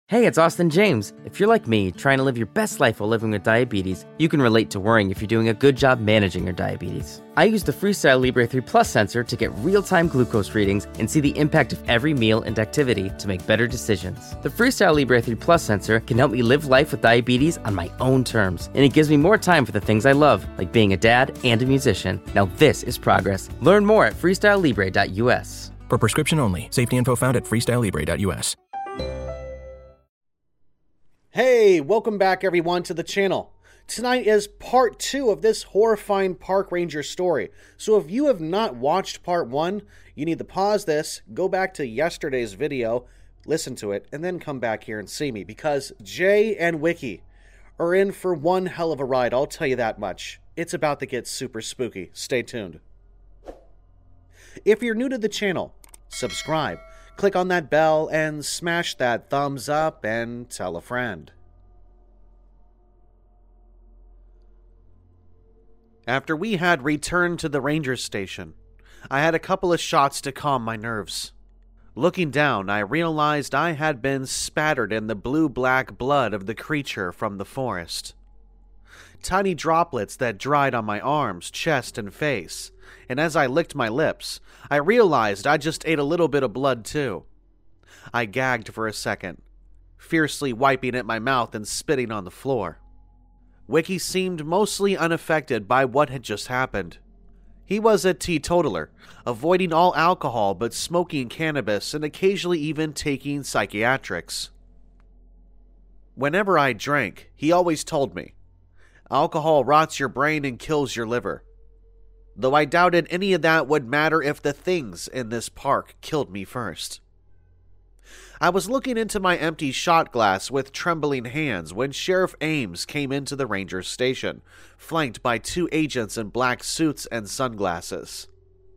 Hey, it's Austin James. If you're like me, trying to live your best life while living with diabetes, you can relate to worrying if you're doing a good job managing your diabetes. I use the Freestyle Libre 3 Plus sensor to get real-time glucose readings and see the impact of every meal and activity to make better decisions. The Freestyle Libre 3 Plus sensor can help me live life with diabetes on my own terms, and it gives me more time for the things I love, like being a dad and a musician. Now this is progress. Learn more at freestylelibre.us. For prescription only. Safety info found at freestylelibre.us. Hey, welcome back everyone to the channel. Tonight is part 2 of this horrifying park ranger story. So if you have not watched part 1, you need to pause this, go back to yesterday's video, listen to it, and then come back here and see me. Because Jay and Wiki are in for one hell of a ride, I'll tell you that much. It's about to get super spooky. Stay tuned. If you're new to the channel, subscribe. Click on that bell and smash that thumbs up and tell a friend. After we had returned to the ranger station, I had a couple of shots to calm my nerves. Looking down, I realized I had been spattered in the blue-black blood of the creature from the forest. Tiny droplets that dried on my arms, chest, and face, and as I licked my lips, I realized I just ate a little bit of blood too. I gagged for a second, fiercely wiping at my mouth and spitting on the floor. Wiki seemed mostly unaffected by what had just happened. He was a teetotaler, avoiding all alcohol but smoking cannabis and occasionally even taking psychiatrics. Whenever I drank, he always told me, "Alcohol rots your brain and kills your liver." Though I doubted any of that would matter if the things in this park killed me first. I was looking into my empty shot glass with trembling hands when Sheriff Ames came into the ranger station, flanked by 2 agents in black suits and sunglasses.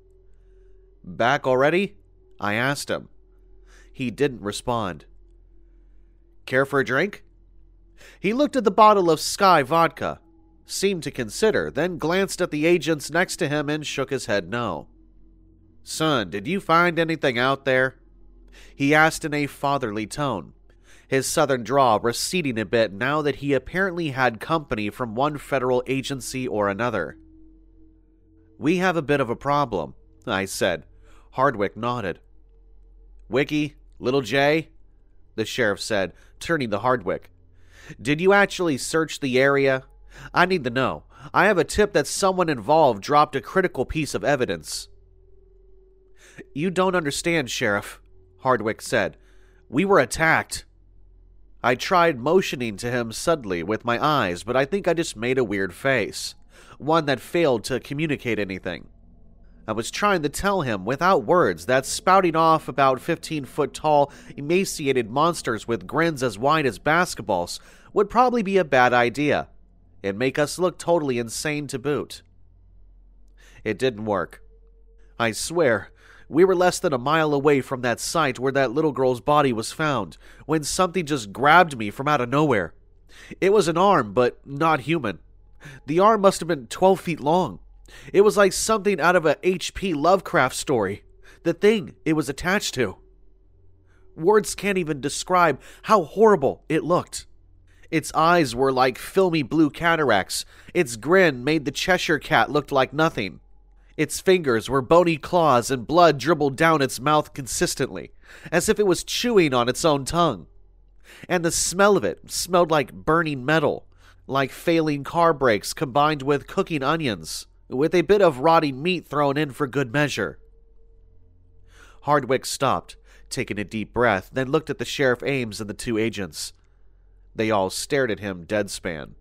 "Back already?" I asked him. He didn't respond. "Care for a drink?" He looked at the bottle of Sky vodka, seemed to consider, then glanced at the agents next to him and shook his head no. "Son, did you find anything out there?" He asked in a fatherly tone, his southern drawl receding a bit now that he apparently had company from one federal agency or another. "We have a bit of a problem," I said. Hardwick nodded. "Wiki, little Jay," the sheriff said, turning to Hardwick. "Did you actually search the area? I need to know. I have a tip that someone involved dropped a critical piece of evidence." "You don't understand, Sheriff," Hardwick said. "We were attacked." I tried motioning to him subtly with my eyes, but I think I just made a weird face, one that failed to communicate anything. I was trying to tell him without words that spouting off about 15-foot tall, emaciated monsters with grins as wide as basketballs would probably be a bad idea and make us look totally insane to boot. It didn't work. I swear, we were less than a mile away from that site where that little girl's body was found, when something just grabbed me from out of nowhere. It was an arm, but not human. The arm must have been 12 feet long. It was like something out of a H.P. Lovecraft story. The thing it was attached to. Words can't even describe how horrible it looked. Its eyes were like filmy blue cataracts. Its grin made the Cheshire Cat look like nothing. Its fingers were bony claws and blood dribbled down its mouth consistently, as if it was chewing on its own tongue. And the smell of it smelled like burning metal, like failing car brakes combined with cooking onions, with a bit of rotting meat thrown in for good measure. Hardwick stopped, taking a deep breath, then looked at the Sheriff Ames and the 2 agents. They all stared at him deadspan.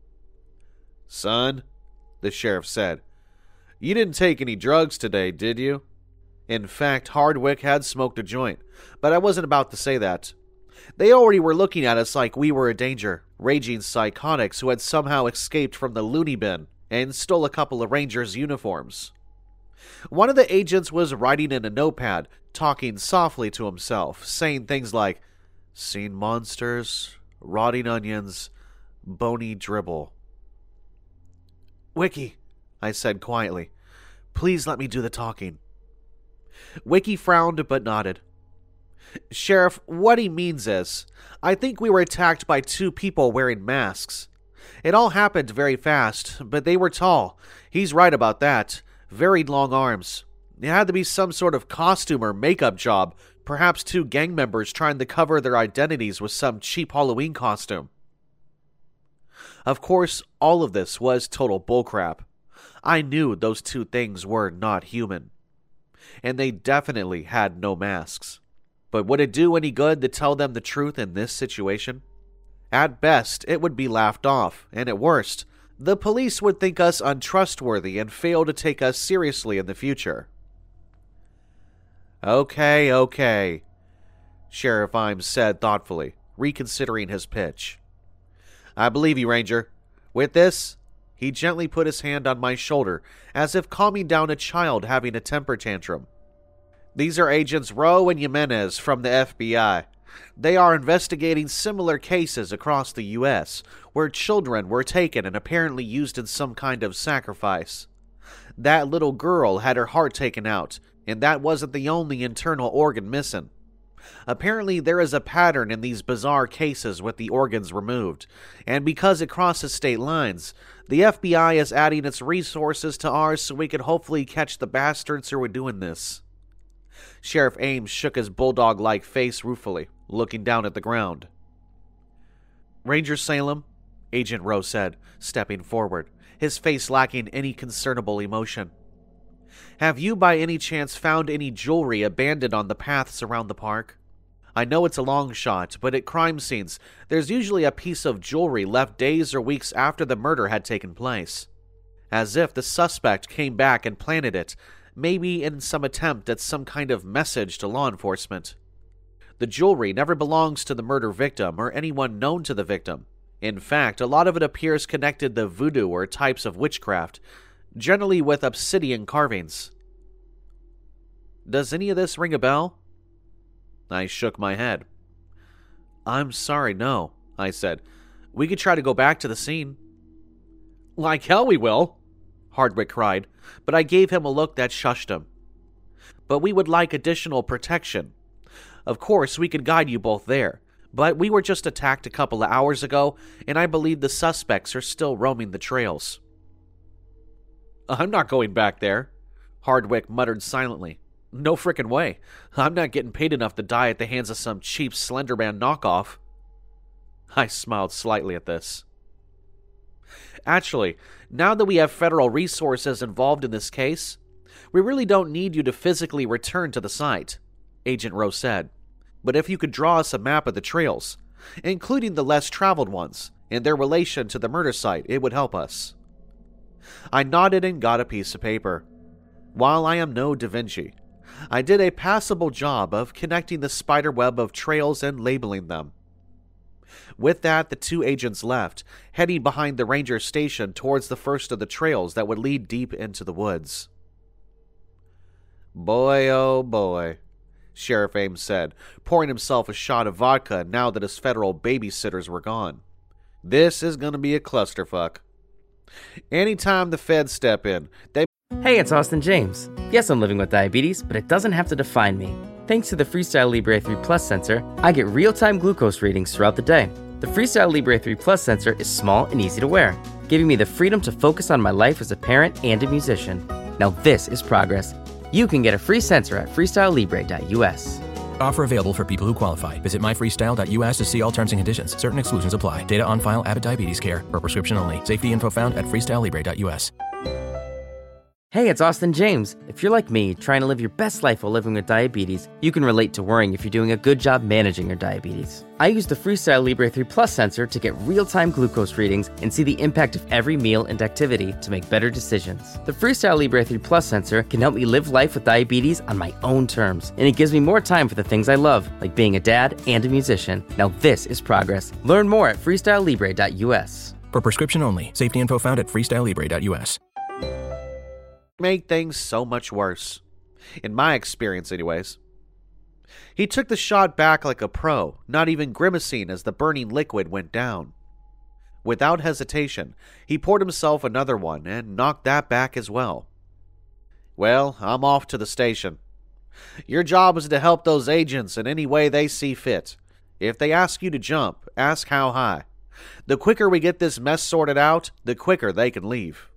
"Son," the sheriff said, "you didn't take any drugs today, did you?" In fact, Hardwick had smoked a joint, but I wasn't about to say that. They already were looking at us like we were a danger, raging psychotics who had somehow escaped from the loony bin and stole a couple of Rangers' uniforms. One of the agents was writing in a notepad, talking softly to himself, saying things like, "Seen monsters, rotting onions, bony dribble." "Wiki," I said quietly, "please let me do the talking." Wiki frowned but nodded. Sheriff, what he means is, I think we were attacked by two people wearing masks. It all happened very fast, but they were tall. He's right about that. Very long arms. It had to be some sort of costume or makeup job. Perhaps two gang members trying to cover their identities with some cheap Halloween costume. Of course, all of this was total bullcrap. I knew those two things were not human. And they definitely had no masks. But would it do any good to tell them the truth in this situation? At best, it would be laughed off, and at worst, the police would think us untrustworthy and fail to take us seriously in the future. Okay, Sheriff Imes said thoughtfully, reconsidering his pitch. I believe you, Ranger. With this, he gently put his hand on my shoulder, as if calming down a child having a temper tantrum. These are Agents Rowe and Jimenez from the FBI. They are investigating similar cases across the U.S., where children were taken and apparently used in some kind of sacrifice. That little girl had her heart taken out, and that wasn't the only internal organ missing. Apparently there is a pattern in these bizarre cases with the organs removed, and because it crosses state lines, the FBI is adding its resources to ours so we could hopefully catch the bastards who are doing this. Sheriff Ames shook his bulldog-like face ruefully, looking down at the ground. Ranger Salem, Agent Rowe said, stepping forward, his face lacking any concernable emotion. Have you by any chance found any jewelry abandoned on the paths around the park? I know it's a long shot, but at crime scenes, there's usually a piece of jewelry left days or weeks after the murder had taken place. As if the suspect came back and planted it, maybe in some attempt at some kind of message to law enforcement. The jewelry never belongs to the murder victim or anyone known to the victim. In fact, a lot of it appears connected to voodoo or types of witchcraft, generally with obsidian carvings. Does any of this ring a bell? I shook my head. I'm sorry, no, I said. We could try to go back to the scene. Like hell we will, Hardwick cried, but I gave him a look that shushed him. But we would like additional protection. Of course, we could guide you both there, but we were just attacked a couple of hours ago, and I believe the suspects are still roaming the trails. I'm not going back there, Hardwick muttered silently. No frickin' way. I'm not getting paid enough to die at the hands of some cheap Slenderman knockoff. I smiled slightly at this. Actually, now that we have federal resources involved in this case, we really don't need you to physically return to the site, Agent Rowe said. But if you could draw us a map of the trails, including the less traveled ones, and their relation to the murder site, it would help us. I nodded and got a piece of paper. While I am no Da Vinci, I did a passable job of connecting the spider web of trails and labeling them. With that, the two agents left, heading behind the ranger station towards the first of the trails that would lead deep into the woods. Boy, oh boy, Sheriff Ames said, pouring himself a shot of vodka now that his federal babysitters were gone. This is going to be a clusterfuck. Anytime the feds step in, they... Hey, it's Austin James. Yes, I'm living with diabetes, but it doesn't have to define me. Thanks to the Freestyle Libre 3 Plus sensor, I get real-time glucose readings throughout the day. The Freestyle Libre 3 Plus sensor is small and easy to wear, giving me the freedom to focus on my life as a parent and a musician. Now this is progress. You can get a free sensor at freestylelibre.us. Offer available for people who qualify. Visit myfreestyle.us to see all terms and conditions. Certain exclusions apply. Data on file, Abbott Diabetes Care. For prescription only. Safety info found at freestylelibre.us. Hey, it's Austin James. If you're like me, trying to live your best life while living with diabetes, you can relate to worrying if you're doing a good job managing your diabetes. I use the Freestyle Libre 3 Plus sensor to get real-time glucose readings and see the impact of every meal and activity to make better decisions. The Freestyle Libre 3 Plus sensor can help me live life with diabetes on my own terms, and it gives me more time for the things I love, like being a dad and a musician. Now this is progress. Learn more at freestylelibre.us. For prescription only. Safety info found at freestylelibre.us. Make things so much worse. In my experience, anyways. He took the shot back like a pro, not even grimacing as the burning liquid went down. Without hesitation, he poured himself another one and knocked that back as well. Well, I'm off to the station. Your job is to help those agents in any way they see fit. If they ask you to jump, ask how high. The quicker we get this mess sorted out, the quicker they can leave."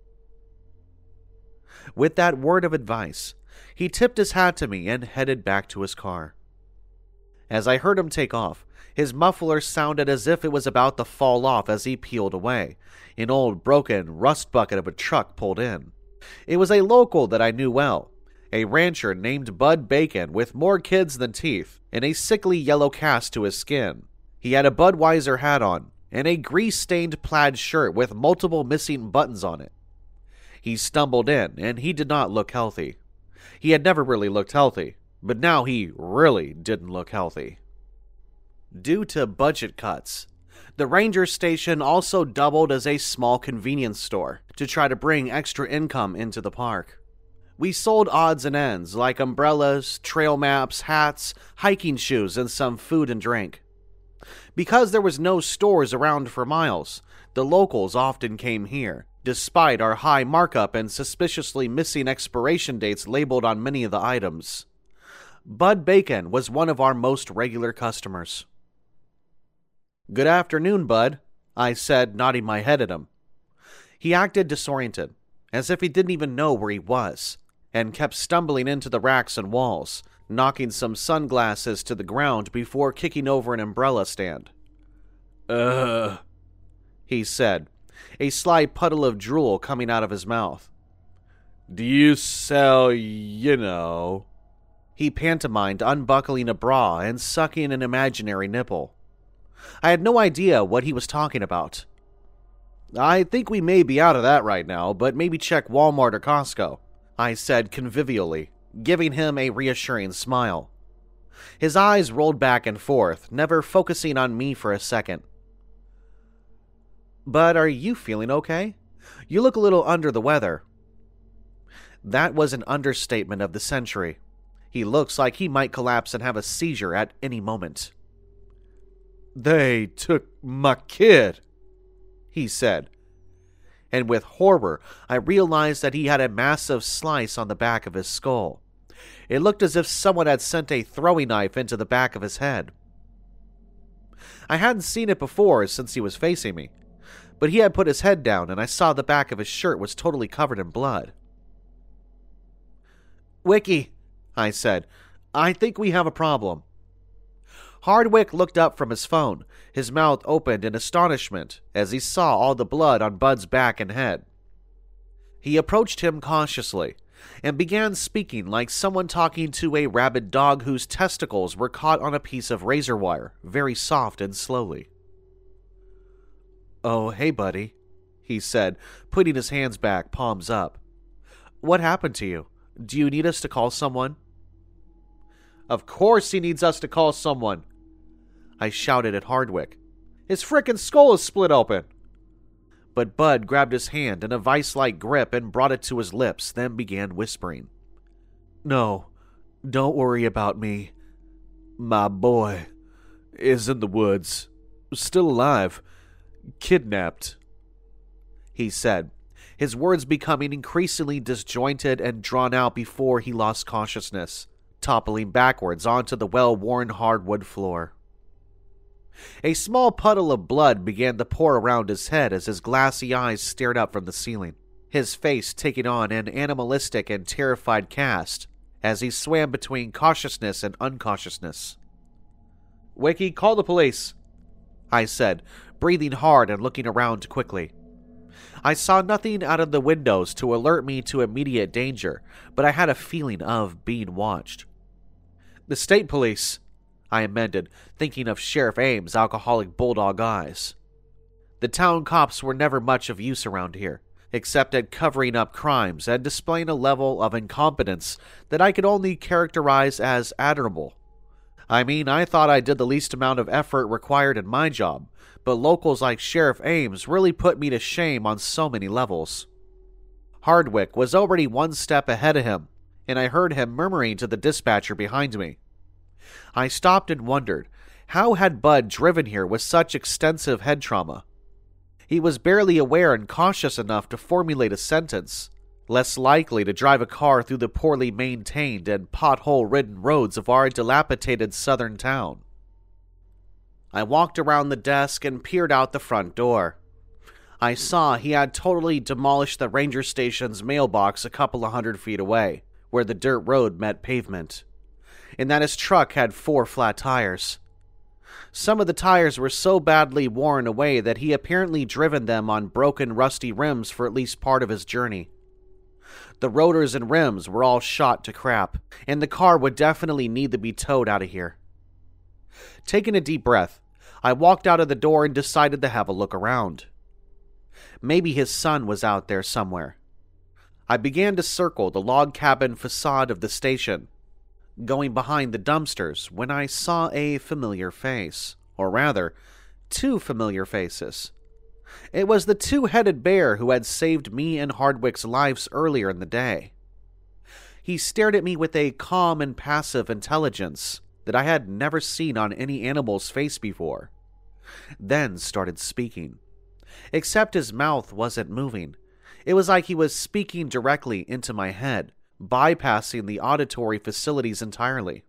With that word of advice, he tipped his hat to me and headed back to his car. As I heard him take off, his muffler sounded as if it was about to fall off as he peeled away. An old, broken rust bucket of a truck pulled in. It was a local that I knew well, a rancher named Bud Bacon with more kids than teeth and a sickly yellow cast to his skin. He had a Budweiser hat on and a grease-stained plaid shirt with multiple missing buttons on it. He stumbled in, and he did not look healthy. He had never really looked healthy, but now he really didn't look healthy. Due to budget cuts, the ranger station also doubled as a small convenience store to try to bring extra income into the park. We sold odds and ends like umbrellas, trail maps, hats, hiking shoes, and some food and drink. Because there was no stores around for miles, the locals often came here, despite our high markup and suspiciously missing expiration dates labeled on many of the items. Bud Bacon was one of our most regular customers. "Good afternoon, Bud," I said, nodding my head at him. He acted disoriented, as if he didn't even know where he was, and kept stumbling into the racks and walls, knocking some sunglasses to the ground before kicking over an umbrella stand. He said, a slight puddle of drool coming out of his mouth. "Do you sell, He pantomimed, unbuckling a bra and sucking an imaginary nipple. I had no idea what he was talking about. "I think we may be out of that right now, but maybe check Walmart or Costco," I said convivially, giving him a reassuring smile. His eyes rolled back and forth, never focusing on me for a second. "But are you feeling okay? You look a little under the weather." That was an understatement of the century. He looks like he might collapse and have a seizure at any moment. "They took my kid," he said. And with horror, I realized that he had a massive slice on the back of his skull. It looked as if someone had sent a throwing knife into the back of his head. I hadn't seen it before since he was facing me, but he had put his head down and I saw the back of his shirt was totally covered in blood. "Wiki," I said, "I think we have a problem." Hardwick looked up from his phone, his mouth opened in astonishment as he saw all the blood on Bud's back and head. He approached him cautiously and began speaking like someone talking to a rabid dog whose testicles were caught on a piece of razor wire, very soft and slowly. "Oh, hey, buddy," he said, putting his hands back, palms up. "What happened to you? Do you need us to call someone?" "Of course he needs us to call someone," I shouted at Hardwick. "His frickin' skull is split open." But Bud grabbed his hand in a vice-like grip and brought it to his lips, then began whispering. "No, don't worry about me. My boy is in the woods, still alive, kidnapped," he said, his words becoming increasingly disjointed and drawn out before he lost consciousness, toppling backwards onto the well-worn hardwood floor. A small puddle of blood began to pour around his head as his glassy eyes stared up from the ceiling, his face taking on an animalistic and terrified cast as he swam between cautiousness and unconsciousness. "Wiki, call the police," I said, breathing hard and looking around quickly. I saw nothing out of the windows to alert me to immediate danger, but I had a feeling of being watched. "The state police," I amended, thinking of Sheriff Ames' alcoholic bulldog eyes. The town cops were never much of use around here, except at covering up crimes and displaying a level of incompetence that I could only characterize as admirable. I mean, I thought I did the least amount of effort required in my job, but locals like Sheriff Ames really put me to shame on so many levels. Hardwick was already one step ahead of him, and I heard him murmuring to the dispatcher behind me. I stopped and wondered, how had Bud driven here with such extensive head trauma? He was barely aware and cautious enough to formulate a sentence, less likely to drive a car through the poorly maintained and pothole-ridden roads of our dilapidated southern town. I walked around the desk and peered out the front door. I saw he had totally demolished the ranger station's mailbox a couple of 100 feet away, where the dirt road met pavement, and that his truck had 4 flat tires. Some of the tires were so badly worn away that he apparently driven them on broken, rusty rims for at least part of his journey. The rotors and rims were all shot to crap, and the car would definitely need to be towed out of here. Taking a deep breath, I walked out of the door and decided to have a look around. Maybe his son was out there somewhere. I began to circle the log cabin facade of the station, going behind the dumpsters when I saw a familiar face, or rather, 2 familiar faces. It was the 2-headed bear who had saved me and Hardwick's lives earlier in the day. He stared at me with a calm and passive intelligence that I had never seen on any animal's face before, then started speaking. Except his mouth wasn't moving. It was like he was speaking directly into my head, bypassing the auditory facilities entirely.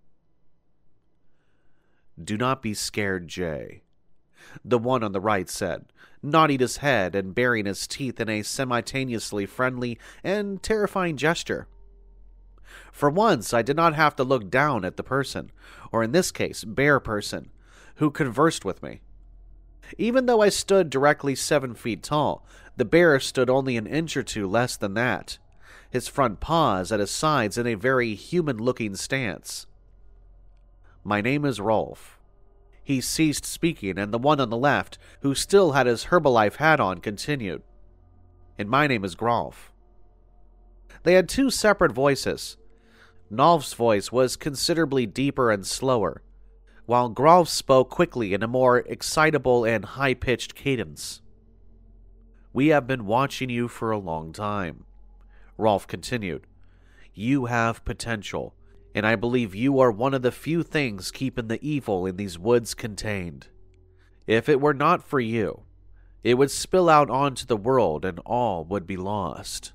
"Do not be scared, Jay," the one on the right said, nodding his head and baring his teeth in a simultaneously friendly and terrifying gesture. For once, I did not have to look down at the person, or in this case, bear person, who conversed with me. Even though I stood directly 7 feet tall, the bear stood only an inch or 2 less than that, his front paws at his sides in a very human-looking stance. "My name is Rolf." He ceased speaking, and the one on the left, who still had his Herbalife hat on, continued. "And my name is Grolf." They had 2 separate voices. Nolf's voice was considerably deeper and slower, while Grolf spoke quickly in a more excitable and high-pitched cadence. "We have been watching you for a long time," Rolf continued. "You have potential, and I believe you are one of the few things keeping the evil in these woods contained. If it were not for you, it would spill out onto the world and all would be lost."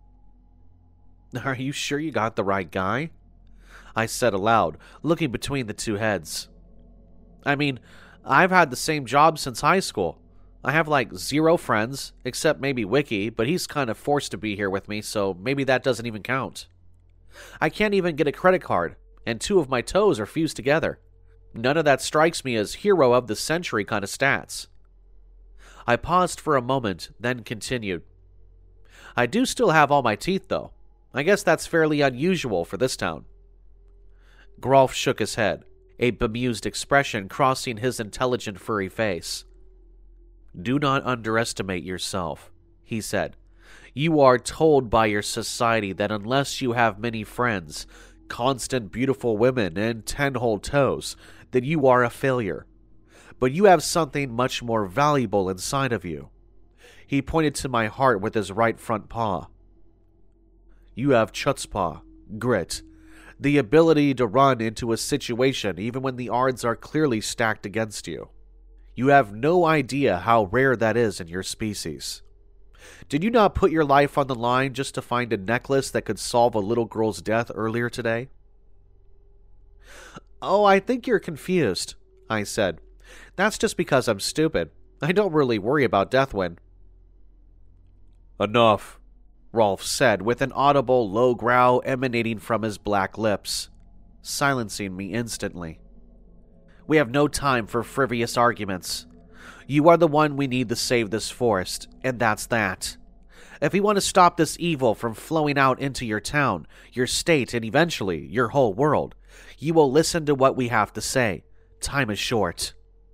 "Are you sure you got the right guy?" I said aloud, looking between the 2 heads. "I mean, I've had the same job since high school. I have like 0 friends, except maybe Wiki, but he's kind of forced to be here with me, so maybe that doesn't even count. I can't even get a credit card, and 2 of my toes are fused together. None of that strikes me as hero of the century kind of stats." I paused for a moment, then continued. "I do still have all my teeth, though. I guess that's fairly unusual for this town." Grolf shook his head, a bemused expression crossing his intelligent furry face. "Do not underestimate yourself," he said. "You are told by your society that unless you have many friends, constant beautiful women, and 10-hole toes, that you are a failure. But you have something much more valuable inside of you." He pointed to my heart with his right front paw. "You have chutzpah, grit, the ability to run into a situation even when the odds are clearly stacked against you. You have no idea how rare that is in your species. Did you not put your life on the line just to find a necklace that could solve a little girl's death earlier today?" "Oh, I think you're confused," I said. "That's just because I'm stupid. I don't really worry about Deathwind." "Enough," Rolf said with an audible low growl emanating from his black lips, silencing me instantly. "We have no time for frivolous arguments. You are the one we need to save this forest, and that's that. If we want to stop this evil from flowing out into your town, your state, and eventually your whole world, you will listen to what we have to say. Time is short."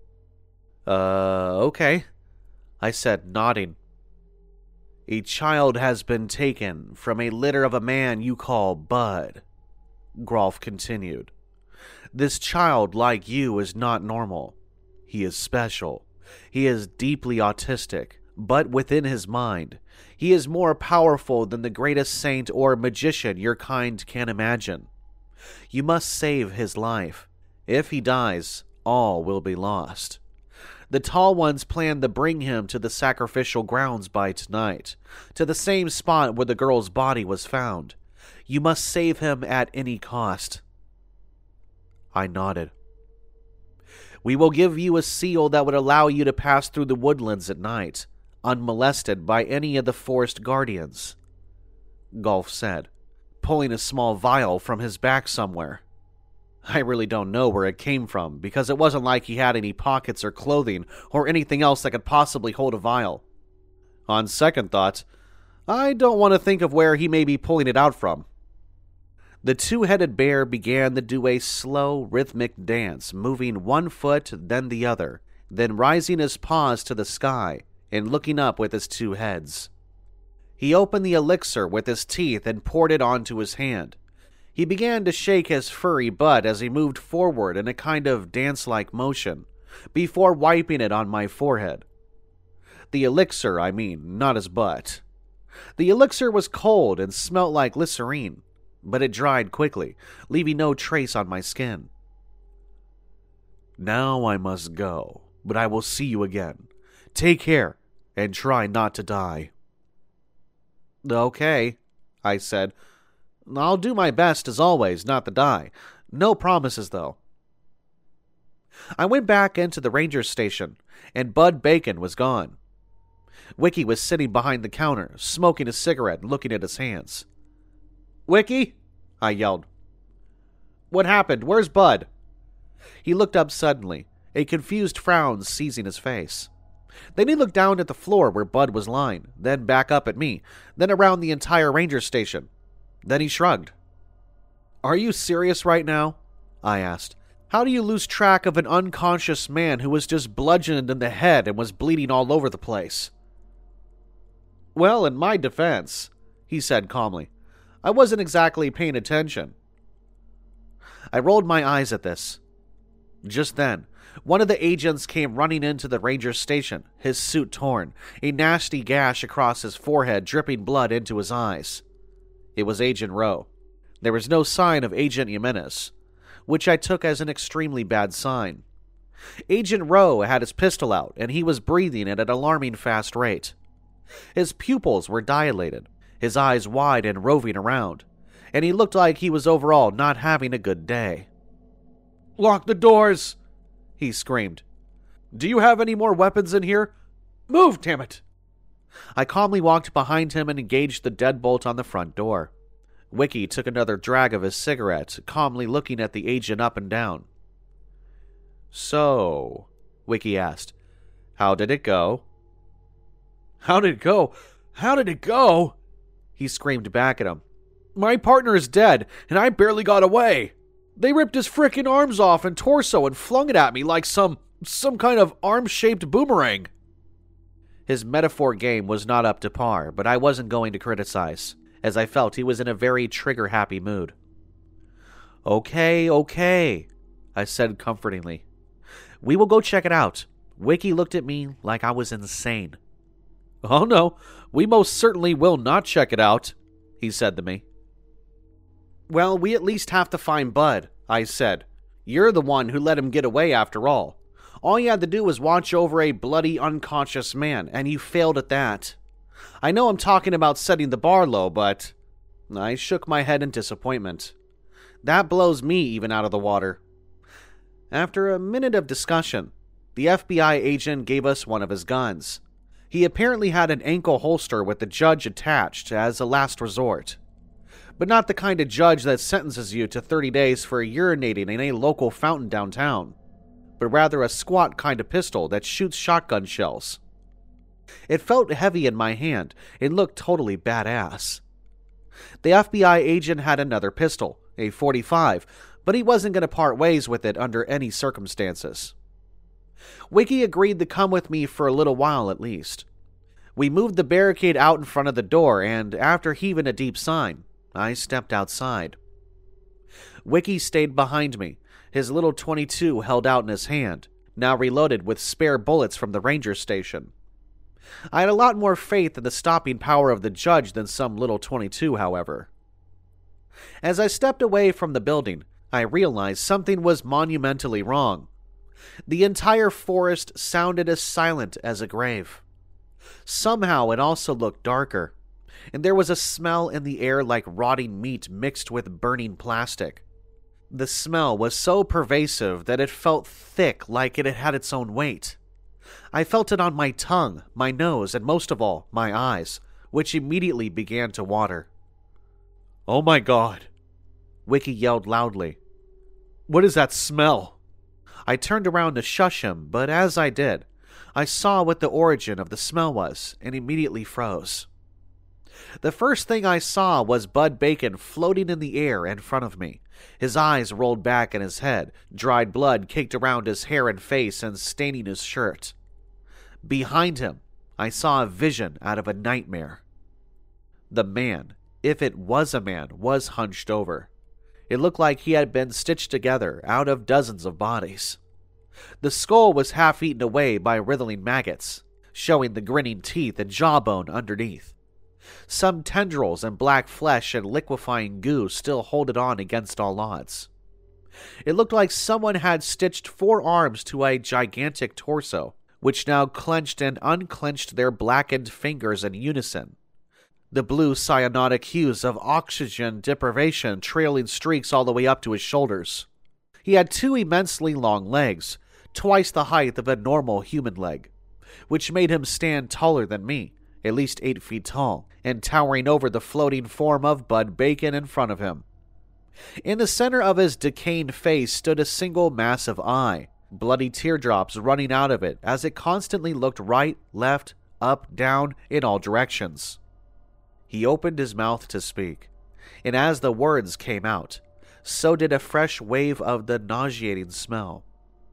Okay," I said, nodding. "A child has been taken from a litter of a man you call Bud," Grolf continued. "This child, like you, is not normal. He is special. He is deeply autistic, but within his mind, he is more powerful than the greatest saint or magician your kind can imagine. You must save his life. If he dies, all will be lost. The tall ones planned to bring him to the sacrificial grounds by tonight, to the same spot where the girl's body was found. You must save him at any cost. I nodded. We will give you a seal that would allow you to pass through the woodlands at night, unmolested by any of the forest guardians, Golf said, pulling a small vial from his back somewhere. I really don't know where it came from, because it wasn't like he had any pockets or clothing or anything else that could possibly hold a vial. On second thought, I don't want to think of where he may be pulling it out from. The two-headed bear began to do a slow, rhythmic dance, moving one foot, then the other, then rising his paws to the sky and looking up with his two heads. He opened the elixir with his teeth and poured it onto his hand. He began to shake his furry butt as he moved forward in a kind of dance-like motion, before wiping it on my forehead. The elixir, I mean, not his butt. The elixir was cold and smelt like glycerine, but it dried quickly, leaving no trace on my skin. Now I must go, but I will see you again. Take care, and try not to die. Okay, I said. I'll do my best, as always, not to die. No promises, though. I went back into the ranger station, and Bud Bacon was gone. Wiki was sitting behind the counter, smoking a cigarette and looking at his hands. Wiki? I yelled. What happened? Where's Bud? He looked up suddenly, a confused frown seizing his face. Then he looked down at the floor where Bud was lying, then back up at me, then around the entire ranger station. Then he shrugged. Are you serious right now? I asked. How do you lose track of an unconscious man who was just bludgeoned in the head and was bleeding all over the place? Well, in my defense, he said calmly, I wasn't exactly paying attention. I rolled my eyes at this. Just then, one of the agents came running into the ranger station, his suit torn, a nasty gash across his forehead dripping blood into his eyes. It was Agent Rowe. There was no sign of Agent Jimenez, which I took as an extremely bad sign. Agent Rowe had his pistol out, and he was breathing at an alarming fast rate. His pupils were dilated, his eyes wide and roving around, and he looked like he was overall not having a good day. Lock the doors! He screamed. Do you have any more weapons in here? Move, damn it! I calmly walked behind him and engaged the deadbolt on the front door. Wiki took another drag of his cigarette, calmly looking at the agent up and down. So, Wiki asked, how did it go? How did it go? How did it go? He screamed back at him. My partner is dead, and I barely got away. They ripped his frickin' arms off and torso and flung it at me like some kind of arm-shaped boomerang. His metaphor game was not up to par, but I wasn't going to criticize, as I felt he was in a very trigger-happy mood. Okay, I said comfortingly. We will go check it out. Wiki looked at me like I was insane. Oh no, we most certainly will not check it out, he said to me. Well, we at least have to find Bud, I said. You're the one who let him get away after all. All you had to do was watch over a bloody unconscious man, and you failed at that. I know I'm talking about setting the bar low, but... I shook my head in disappointment. That blows me even out of the water. After a minute of discussion, the FBI agent gave us one of his guns. He apparently had an ankle holster with the judge attached as a last resort. But not the kind of judge that sentences you to 30 days for urinating in a local fountain downtown, but rather a squat kind of pistol that shoots shotgun shells. It felt heavy in my hand and looked totally badass. The FBI agent had another pistol, a .45, but he wasn't going to part ways with it under any circumstances. Wiki agreed to come with me for a little while at least. We moved the barricade out in front of the door, and after heaving a deep sigh, I stepped outside. Wiki stayed behind me, his little .22 held out in his hand, now reloaded with spare bullets from the ranger station. I had a lot more faith in the stopping power of the judge than some little .22, however. As I stepped away from the building, I realized something was monumentally wrong. The entire forest sounded as silent as a grave. Somehow it also looked darker, and there was a smell in the air like rotting meat mixed with burning plastic. The smell was so pervasive that it felt thick, like it had its own weight. I felt it on my tongue, my nose, and most of all, my eyes, which immediately began to water. "Oh my God," Wiki yelled loudly. "What is that smell?" I turned around to shush him, but as I did, I saw what the origin of the smell was and immediately froze. The first thing I saw was Bud Bacon floating in the air in front of me. His eyes rolled back in his head, dried blood caked around his hair and face and staining his shirt. Behind him, I saw a vision out of a nightmare. The man, if it was a man, was hunched over. It looked like he had been stitched together out of dozens of bodies. The skull was half eaten away by writhing maggots, showing the grinning teeth and jawbone underneath. Some tendrils and black flesh and liquefying goo still hold it on against all odds. It looked like someone had stitched 4 arms to a gigantic torso, which now clenched and unclenched their blackened fingers in unison. The blue cyanotic hues of oxygen deprivation trailing streaks all the way up to his shoulders. He had 2 immensely long legs, twice the height of a normal human leg, which made him stand taller than me, at least 8 feet tall, and towering over the floating form of Bud Bacon in front of him. In the center of his decaying face stood a single massive eye, bloody teardrops running out of it as it constantly looked right, left, up, down, in all directions. He opened his mouth to speak, and as the words came out, so did a fresh wave of the nauseating smell.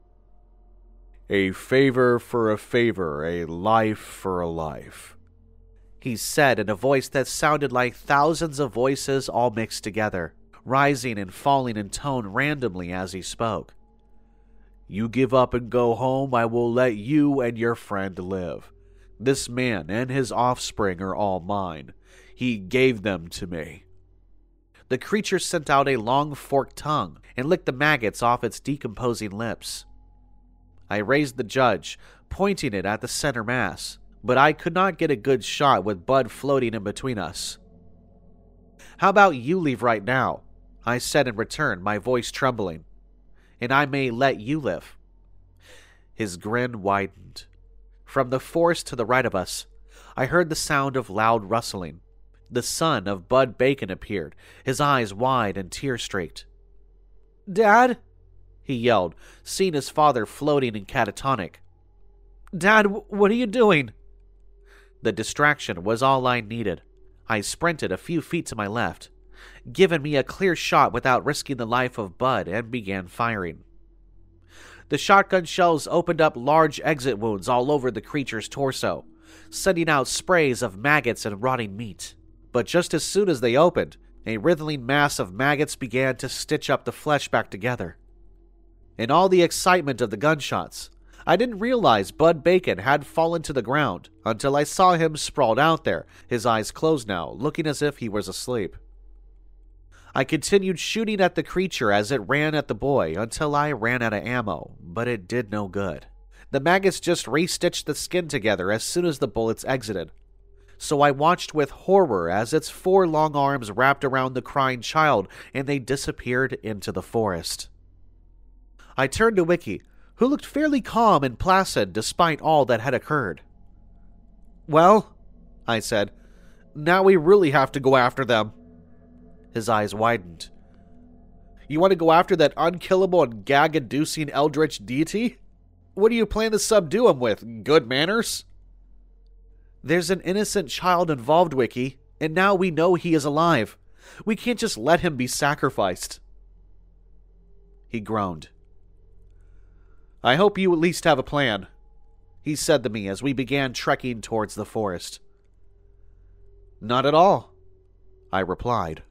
"A favor for a favor, a life for a life," he said in a voice that sounded like thousands of voices all mixed together, rising and falling in tone randomly as he spoke. "You give up and go home, I will let you and your friend live. This man and his offspring are all mine. He gave them to me." The creature sent out a long forked tongue and licked the maggots off its decomposing lips. I raised the judge, pointing it at the center mass, but I could not get a good shot with Bud floating in between us. "How about you leave right now?" I said in return, my voice trembling. "And I may let you live." His grin widened. From the forest to the right of us, I heard the sound of loud rustling. The son of Bud Bacon appeared, his eyes wide and tear-streaked. "Dad?" he yelled, seeing his father floating and catatonic. "Dad, what are you doing?" The distraction was all I needed. I sprinted a few feet to my left, giving me a clear shot without risking the life of Bud, and began firing. The shotgun shells opened up large exit wounds all over the creature's torso, sending out sprays of maggots and rotting meat. But just as soon as they opened, a writhing mass of maggots began to stitch up the flesh back together. In all the excitement of the gunshots, I didn't realize Bud Bacon had fallen to the ground until I saw him sprawled out there, his eyes closed now, looking as if he was asleep. I continued shooting at the creature as it ran at the boy until I ran out of ammo, but it did no good. The maggots just restitched the skin together as soon as the bullets exited. So I watched with horror as its 4 long arms wrapped around the crying child and they disappeared into the forest. I turned to Wiki, who looked fairly calm and placid despite all that had occurred. "Well," I said, "now we really have to go after them." His eyes widened. "You want to go after that unkillable and gag-inducing eldritch deity? What do you plan to subdue him with? Good manners?" "There's an innocent child involved, Wiki, and now we know he is alive. We can't just let him be sacrificed." He groaned. "I hope you at least have a plan," he said to me as we began trekking towards the forest. "Not at all," I replied.